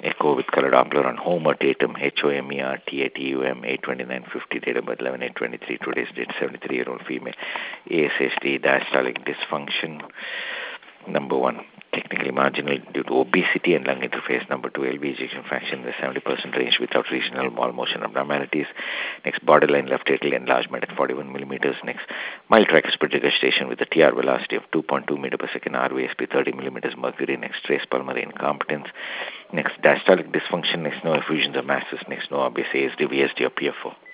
Echo with color Doppler on Homer Tatum, Homer Tatum, 82950, date of birth 11/8/23, today's date, 73-year-old female, ASHD, diastolic dysfunction. Number 1, technically marginal due to obesity and lung interface. Number 2, LV ejection fraction in the 70% range without regional wall motion abnormalities. Next, borderline left atrial enlargement at 41 millimeters. Next, mild tricuspid regurgitation with a TR velocity of 2.2 meter per second, RVSP 30 millimeters mercury. Next, trace pulmonary incompetence. Next, diastolic dysfunction. Next, no effusions or masses. Next, no obvious ASD, VSD or PFO.